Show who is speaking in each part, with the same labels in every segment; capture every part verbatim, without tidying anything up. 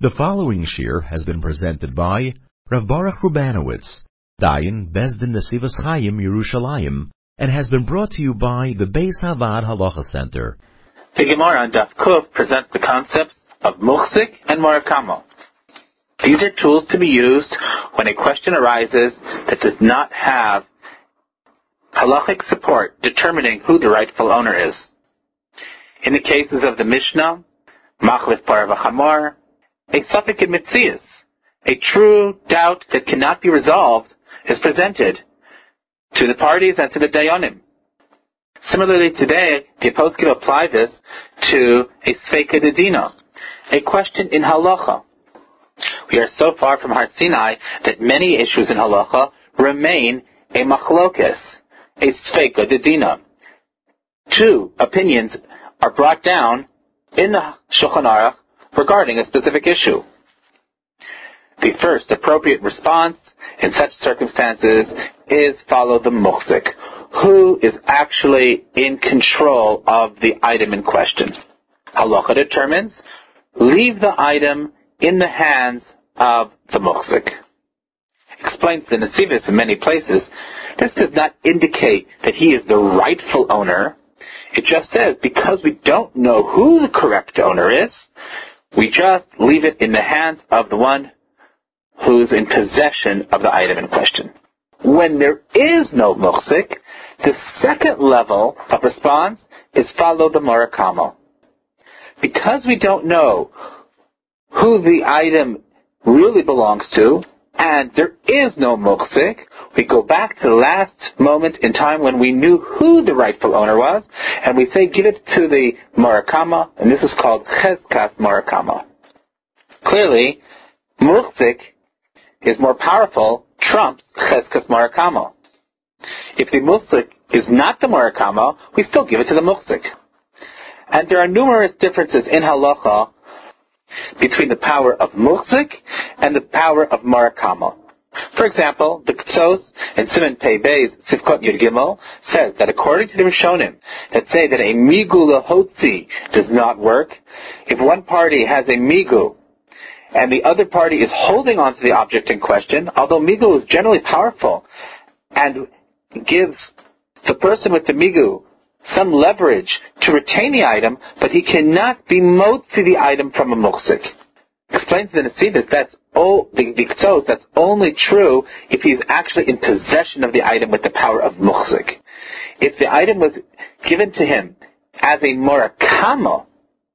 Speaker 1: The following shir has been presented by Rav Baruch Rubanowitz, Dayan Beis Din Nesivos Chaim Yerushalayim, and has been brought to you by the Beis Havad Halacha Center.
Speaker 2: The Gemara on Daf Kuf presents the concepts of muchzik and morakamo. These are tools to be used when a question arises that does not have halachic support determining who the rightful owner is. In the cases of the Mishnah, machlif par v'chamor, a suffix in mitzias, a true doubt that cannot be resolved, is presented to the parties and to the dayanim. Similarly today, the opposed can apply this to a sfeika dedina, a question in halacha. We are so far from Har Sinai that many issues in halacha remain a machlokes, a sfeika dedina. Two opinions are brought down in the Shulchan Aruch regarding a specific issue. The first appropriate response in such circumstances is follow the muchzik, who is actually in control of the item in question. Halacha determines, leave the item in the hands of the muchzik. Explains the Nesivos in many places, this does not indicate that he is the rightful owner. It just says, because we don't know who the correct owner is, we just leave it in the hands of the one who's in possession of the item in question. When there is no muchzik, the second level of response is follow the morakamo. Because we don't know who the item really belongs to, and there is no muchzik, we go back to the last moment in time when we knew who the rightful owner was, and we say give it to the morakama, and this is called chezkas morakama. Clearly, muchzik is more powerful, trumps chezkas morakama. If the muchzik is not the morakama, we still give it to the muchzik. And there are numerous differences in halacha between the power of muchzik and the power of morakama. For example, the Ksos and Siman Pei Beis Sivkot Yud Gimel says that according to the Rishonim that say that a migu lahotzi does not work, if one party has a migu and the other party is holding on to the object in question, although migu is generally powerful and gives the person with the migu some leverage to retain the item, but he cannot be motzi the item from a muchzik. Explains the Nesivos that's oh, the, the Ksos, that's only true if he is actually in possession of the item with the power of muchzik. If the item was given to him as a morakama,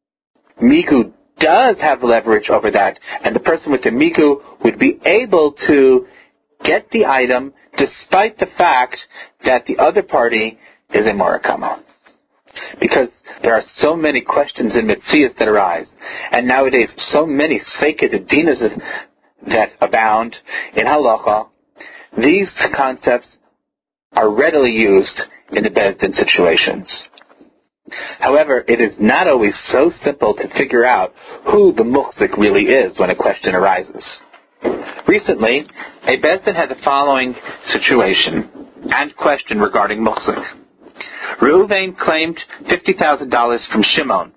Speaker 2: migu does have leverage over that, and the person with the migu would be able to get the item despite the fact that the other party is a morakama. Because there are so many questions in Metzias that arise, and nowadays so many sfeika dedinas that abound in halacha, these concepts are readily used in the Beis Din situations. However, it is not always so simple to figure out who the muchzik really is when a question arises. Recently, a Beis Din had the following situation and question regarding muchzik. Reuven claimed fifty thousand dollars from Shimon.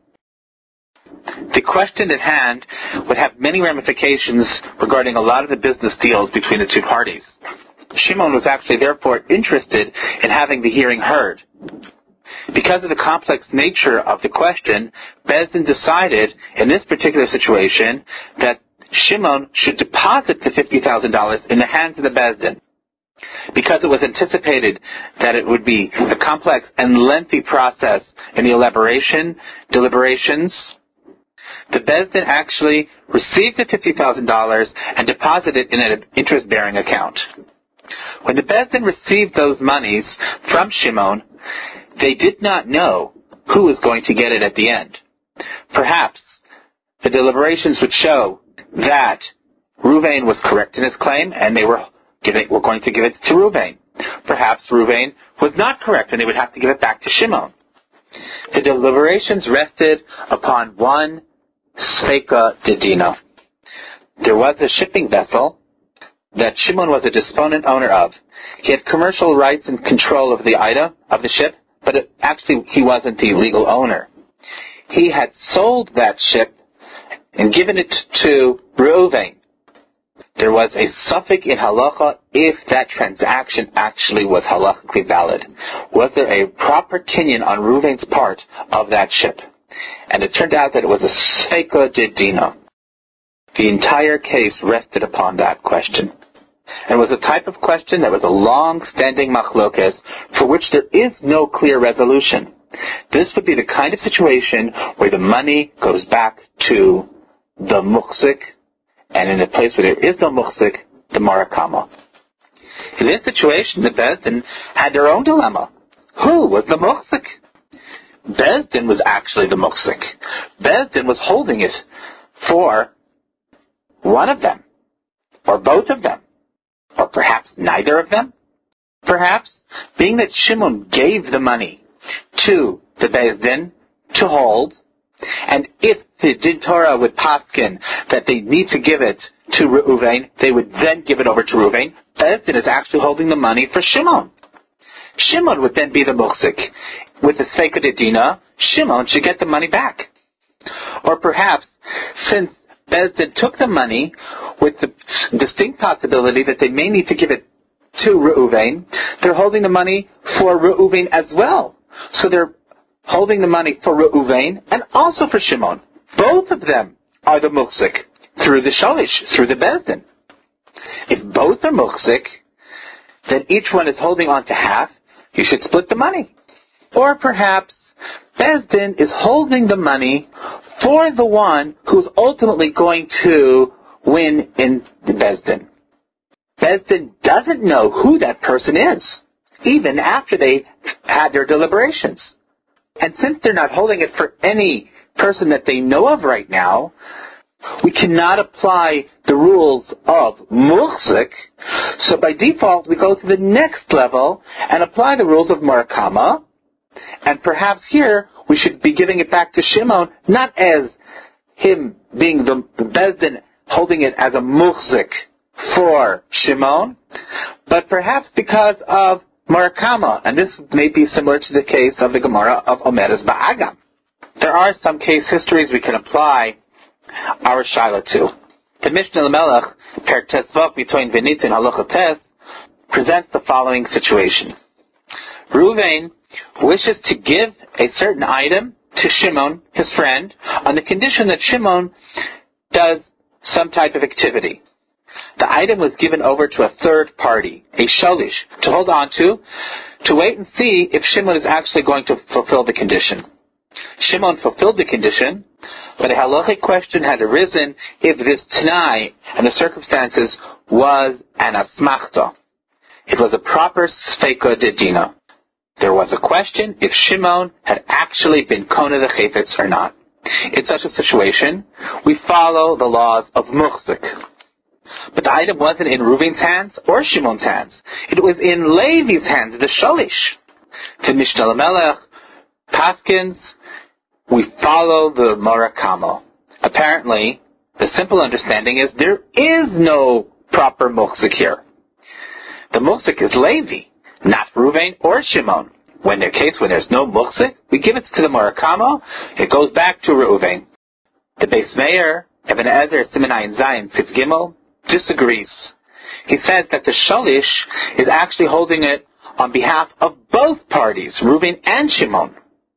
Speaker 2: The question at hand would have many ramifications regarding a lot of the business deals between the two parties. Shimon was actually therefore interested in having the hearing heard. Because of the complex nature of the question, Beis Din decided in this particular situation that Shimon should deposit the fifty thousand dollars in the hands of the Beis Din. Because it was anticipated that it would be a complex and lengthy process in the elaboration, deliberations, the Beis Din actually received the fifty thousand dollars and deposited it in an interest-bearing account. When the Beis Din received those monies from Shimon, they did not know who was going to get it at the end. Perhaps the deliberations would show that Reuven was correct in his claim and they were giving, were going to give it to Reuven. Perhaps Reuven was not correct and they would have to give it back to Shimon. The deliberations rested upon one sfeika dedina. There was a shipping vessel that Shimon was a disponent owner of. He had commercial rights and control of the item of the ship, but it, actually he wasn't the legal owner. He had sold that ship and given it to Reuven, there was a suffix in halacha if that transaction actually was halachically valid. Was there a proper kinyan on Reuven's part of that ship? And it turned out that it was a sfeika de dina. The entire case rested upon that question. And it was a type of question that was a long-standing machlokes for which there is no clear resolution. This would be the kind of situation where the money goes back to the muhsik, and in a place where there is no muhsik, the marakama. In this situation, the Beis Din had their own dilemma. Who was the muhsik? Beis Din was actually the muhsik. Beis Din was holding it for one of them, or both of them, or perhaps neither of them. Perhaps, being that Shimon gave the money to the Beis Din to hold, and if the Din Torah would paskin that they need to give it to Reuven, they would then give it over to Reuven. Beis Din is actually holding the money for Shimon. Shimon would then be the muhsik. With the sfeika de dina, Shimon should get the money back. Or perhaps, since Beis Din took the money with the distinct possibility that they may need to give it to Reuven, they're holding the money for Reuven as well. So they're holding the money for Reuven and also for Shimon. Both of them are the muhsik through the shalish, through the Beis Din. If both are muhsik, then each one is holding on to half. You should split the money. Or perhaps Beis Din is holding the money for the one who's ultimately going to win in the Beis Din. Beis Din doesn't know who that person is, even after they had their deliberations. And since they're not holding it for any person that they know of right now, we cannot apply the rules of muhsik. So by default, we go to the next level and apply the rules of marakama. And perhaps here, we should be giving it back to Shimon, not as him being the, the Beis Din holding it as a muhsik for Shimon, but perhaps because of marakama. And this may be similar to the case of the Gemara of Omeres Ba'agam. There are some case histories we can apply our shaila to. The Mishnah Lamelech, Per Tesvok between Venitzin Halacha Tes, presents the following situation. Reuven wishes to give a certain item to Shimon, his friend, on the condition that Shimon does some type of activity. The item was given over to a third party, a shalish, to hold on to, to wait and see if Shimon is actually going to fulfill the condition. Shimon fulfilled the condition, but a halachic question had arisen if this t'nai and the circumstances was an asmachta. It was a proper sfeika de dina. There was a question if Shimon had actually been kona the chayfetz or not. In such a situation, we follow the laws of muhsik. But the item wasn't in Reuven's hands or Shimon's hands. It was in Levi's hands, the shalish. To Mishnah Lamelech, Paskins, we follow the marakama. Apparently, the simple understanding is there is no proper muhsik here. The muhsik is Levi, not Reuven or Shimon. When in case when there's no muhsik, we give it to the marakama. It goes back to Reuven. The Beis Meir, Ibn Ezer, Siman Ayin Zayin, Sif Gimel, disagrees. He says that the shalish is actually holding it on behalf of both parties, Reuven and Shimon.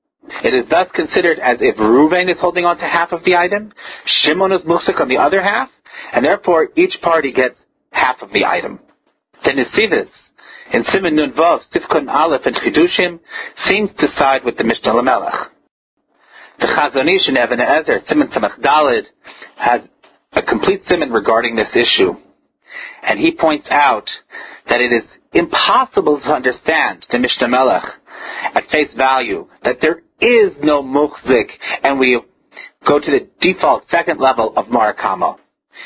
Speaker 2: It is thus considered as if Reuven is holding on to half of the item, Shimon is muhsik on the other half, and therefore each party gets half of the item. The Nesivis, in Siman Nun Vav, Sifkon Aleph, and Chidushim, seems to side with the Mishnah Lamelech. The Chazon Ish in Ibn Ezer, Siman Samach Daled, has a complete siman regarding this issue. And he points out that it is impossible to understand the Mishnah Melech at face value, that there is no muhsik, and we go to the default second level of marakama.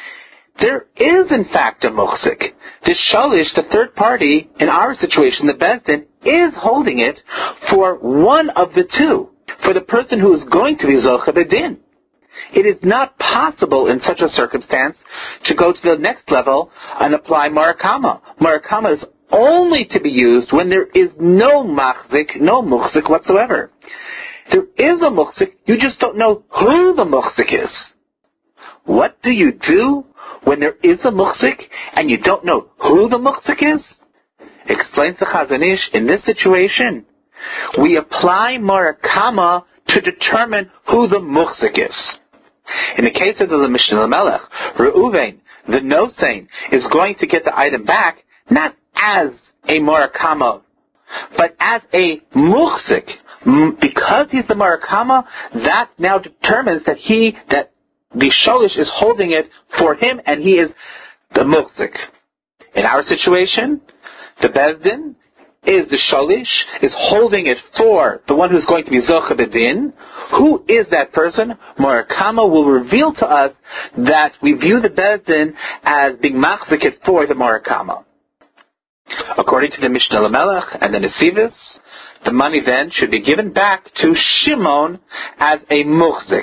Speaker 2: There is, in fact, a muhsik. The shalish, the third party, in our situation, the Beis Din, is holding it for one of the two, for the person who is going to be zocha b'din. It is not possible in such a circumstance to go to the next level and apply marakama. Marakama is only to be used when there is no machzik, no muhsik whatsoever. There is a muhsik, you just don't know who the muhsik is. what do you do when there is a muhsik and you don't know who the muhsik is? Explains the Chazon Ish, in this situation, we apply Marakama to determine who the muhsik is. In the case of the Mishnah Lamelech, Reuven, the no-sain, is going to get the item back not as a Marakama, but as a muhsik. Because he's the Marakama, that now determines that he, that the sholish is holding it for him, and he is the muhsik. In our situation, the Bezdin is the sholish, is holding it for the one who's going to be zocha b'din. Who is that person? Marakama will reveal to us that we view the Bezdin as being machzik it for the Marakama. According to the Mishnah Lamelech and the Nesivos, the money then should be given back to Shimon as a muhzik.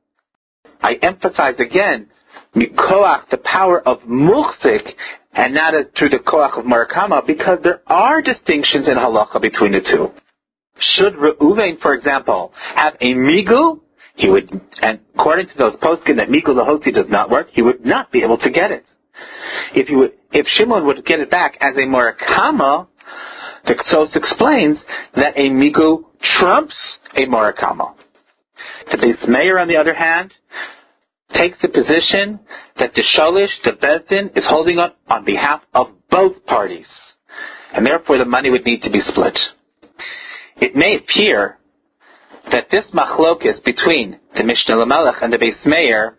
Speaker 2: I emphasize again, mikoach, the power of muhzik, and not as through the koach of Marakama, because there are distinctions in halacha between the two. Should Reuven, for example, have a migu, he would, and according to those poskim that migu lahotzi does not work, he would not be able to get it. If he would, if Shimon would get it back as a Marakama, the Ktsos explains that a migu trumps a Marakama. The Beis Meir, on the other hand, takes the position that the sholish, the bezdin, is holding on on behalf of both parties, and therefore the money would need to be split. It may appear that this machlokus between the Mishnah Lamelech and the Beis Meir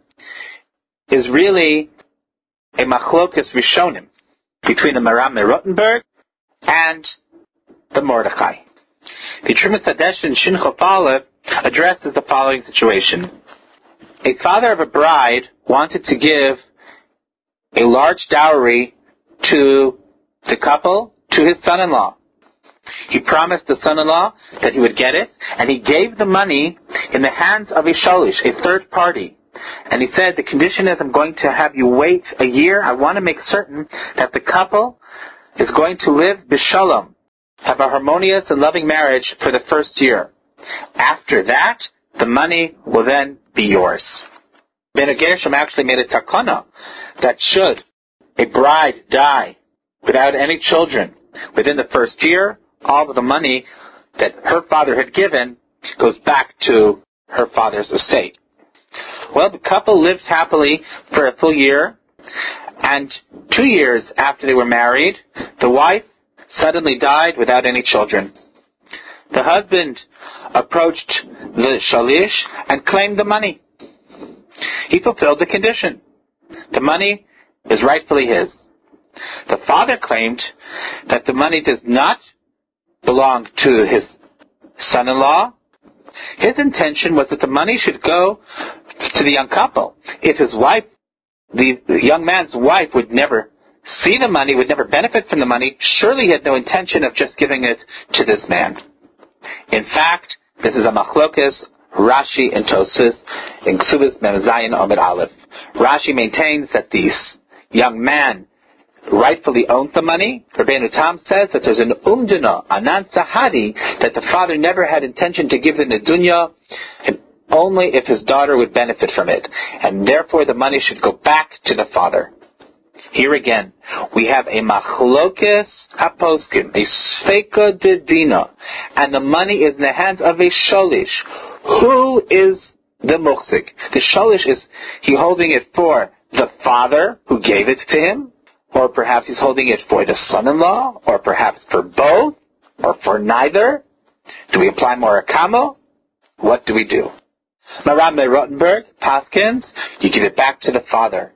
Speaker 2: is really a machlokus rishonim between the Maram Rottenberg and the Mordechai. The Trumas Hadesh in Shin Chof Aleph addresses the following situation. A father of a bride wanted to give a large dowry to the couple, to his son-in-law. He promised the son-in-law that he would get it, and he gave the money in the hands of a sholish, a third party. And he said, the condition is I'm going to have you wait a year. I want to make certain that the couple is going to live b'shalom, have a harmonious and loving marriage for the first year. After that, the money will then be yours. Ben Gershom actually made a takana that should a bride die without any children within the first year, all of the money that her father had given goes back to her father's estate. Well, the couple lives happily for a full year, and two years after they were married, the wife suddenly died without any children. The husband approached the shalish and claimed the money. He fulfilled the condition. The money is rightfully his. The father claimed that the money does not belong to his son-in-law. His intention was that the money should go to the young couple. If his wife, the young man's wife, would never see the money, would never benefit from the money, surely he had no intention of just giving it to this man. In fact, this is a machlokas, Rashi and Tosfos in Ksubas Mem Zayin Amud Aleph. Rashi maintains that this young man rightfully owns the money. Rabbeinu Tam says that there's an umdina, anan sahadi, that the father never had intention to give the nedunya, and only if his daughter would benefit from it, and therefore the money should go back to the father. Here again, we have a machlokes haposkim, a sfeika de dina, and the money is in the hands of a sholish. Who is the muhsik? The sholish, is he holding it for the father who gave it to him? Or perhaps he's holding it for the son-in-law? Or perhaps for both? Or for neither? Do we apply morakamo? What do we do? Maram Rottenberg, Paskins, you give it back to the father.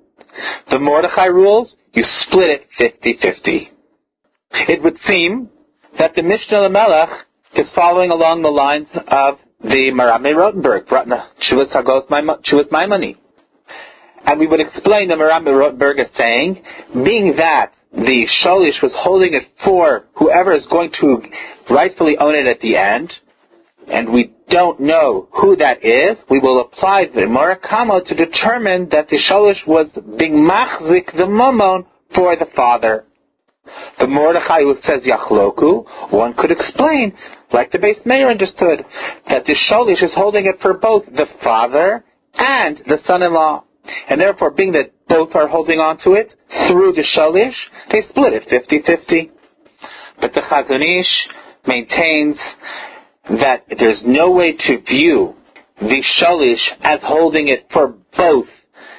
Speaker 2: The Mordechai rules, you split it fifty-fifty. It would seem that the Mishnah Lamelech is following along the lines of the Maram Rottenberg, Chuvas Hagos Chuvas Maimoni. And we would explain the Maram Rottenberg as saying, being that the sholish was holding it for whoever is going to rightfully own it at the end, and we don't know who that is, we will apply the Morakamo to determine that the sholish was being machzik the mamon for the father. The Mordechai who says Yachloku, one could explain, like the Beis Meir understood, that the sholish is holding it for both the father and the son-in-law. And therefore, being that both are holding on to it through the shalish, they split it fifty-fifty. But the Chazon Ish maintains that there's no way to view the shalish as holding it for both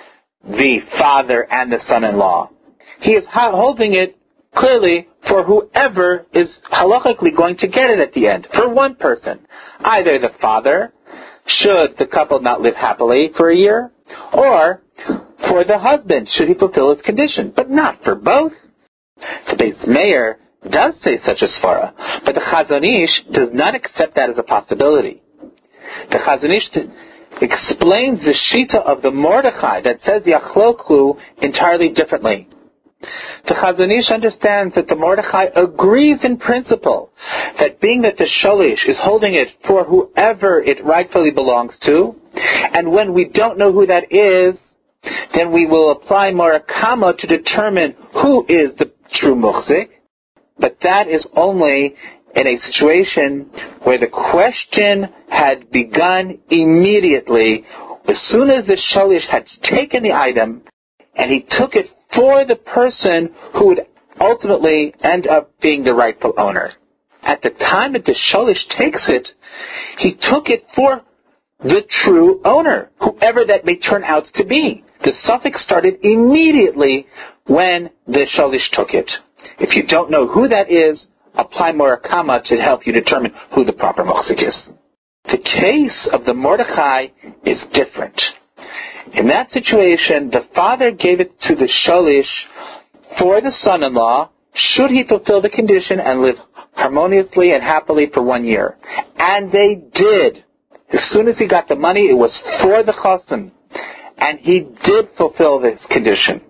Speaker 2: the father and the son-in-law. He is holding it clearly for whoever is halachically going to get it at the end, for one person. Either the father, should the couple not live happily for a year, or for the husband, should he fulfill his condition, but not for both. The Beis Meir does say such a svara, but the Chazon Ish does not accept that as a possibility. The Chazon Ish explains the shita of the Mordechai that says Yachloklu entirely differently. The Chazon Ish understands that the Mordechai agrees in principle that being that the shalish is holding it for whoever it rightfully belongs to, and when we don't know who that is, then we will apply Morakama to determine who is the true muhzik, but that is only in a situation where the question had begun immediately, as soon as the shalish had taken the item, and he took it for the person who would ultimately end up being the rightful owner. At the time that the shalish takes it, he took it for the true owner, whoever that may turn out to be. The suffix started immediately when the shalish took it. If you don't know who that is, apply Morakama to help you determine who the proper muhzik is. The case of the Mordechai is different. In that situation, the father gave it to the shalish for the son-in-law, should he fulfill the condition and live harmoniously and happily for one year. And they did. As soon as he got the money, it was for the chassan. And he did fulfill this condition.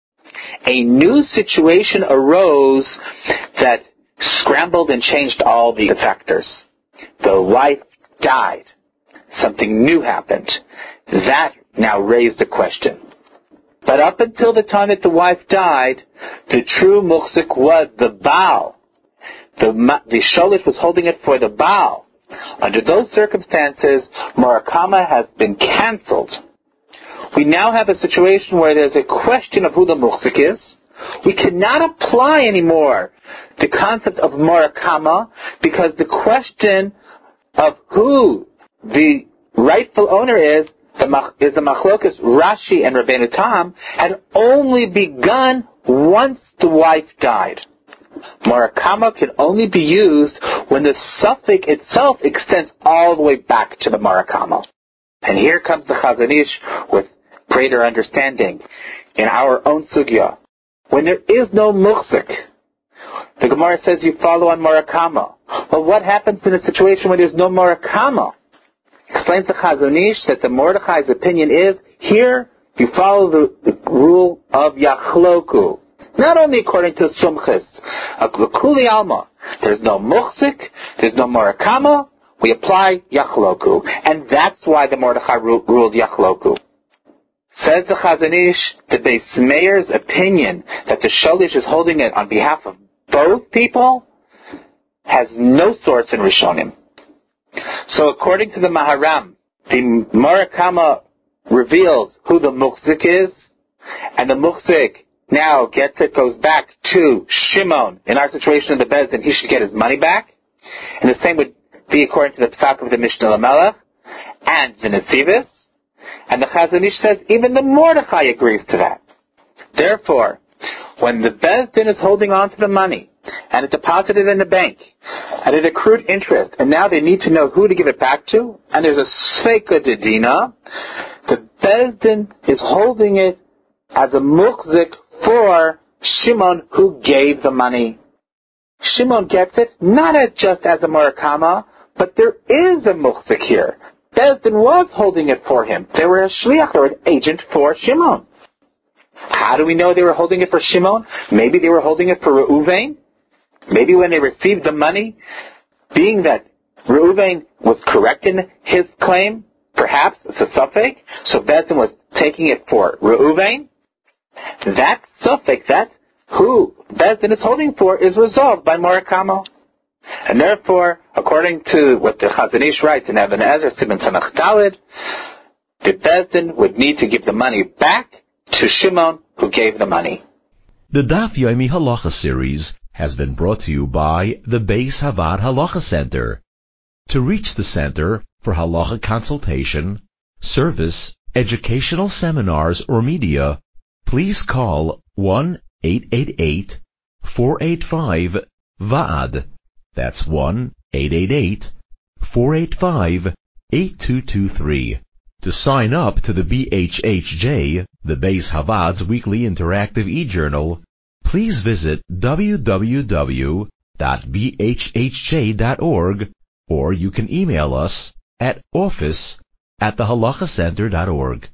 Speaker 2: A new situation arose that scrambled and changed all the factors. The wife died. Something new happened. That now raised a question. But up until the time that the wife died, the true muhzik was the Baal. The, the shalish was holding it for the Baal. Under those circumstances, Morakama has been cancelled. We now have a situation where there's a question of who the muhzik is. We cannot apply anymore the concept of Morakama because the question of who the rightful owner is is the machlokas Rashi and Rabbeinu Tam had only begun once the wife died. Morakama can only be used when the suffix itself extends all the way back to the Morakama. And here comes the Chazon Ish with greater understanding in our own sugya. When there is no muhzik, the Gemara says you follow on Morakama. Well, what happens in a situation where there's no Morakama? Explains the Chazon Ish that the Mordechai's opinion is, here you follow the, the rule of Yachloku. Not only according to Sumchis, of Kuli Alma. There's no Muhzik, there's no Morakama, we apply Yachloku. And that's why the Mordechai ru- ruled Yachloku. Says the Chazon Ish, the Beis Meir's opinion that the shalish is holding it on behalf of both people has no source in Rishonim. So according to the Maharam, the Morakama reveals who the muhzik is, and the muhzik now gets it, goes back to Shimon. In our situation in the Bezdin, he should get his money back. And the same would be according to the Psak of the Mishnah Lamelech and the Nesivis. And the Chazon Ish says even the Mordechai agrees to that. Therefore, when the Bezdin is holding on to the money, and it deposited in the bank, and it accrued interest, and now they need to know who to give it back to, and there's a Sveika Dedina, the Bezdin is holding it as a muhzik for Shimon who gave the money. Shimon gets it not as just as a Morakama, but there is a muhzik here. Bezdin was holding it for him. They were a shliach, or an agent for Shimon. How do we know they were holding it for Shimon? Maybe they were holding it for Reuven. Maybe when they received the money, being that Reuven was correct in his claim, perhaps it's a suffix, so Bezdin was taking it for Reuven. That suffix, that who Bezdin is holding for, is resolved by Morakama. And therefore, according to what the Chazon Ish writes in Even Ezer, Siman Samach Daled, the Beis Din would need to give the money back to Shimon, who gave the money.
Speaker 1: The Daf Yomi Halacha series has been brought to you by the Beis Havad Halacha Center. To reach the center for halacha consultation, service, educational seminars, or media, please call one eight eight eight, four eight five, V A D. That's one eight eight eight, four eight five, eight two two three. To sign up to the B H H J, the Beis Havad's weekly interactive e-journal, please visit w w w dot b h h j dot org, or you can email us at office at the halacha center dot org.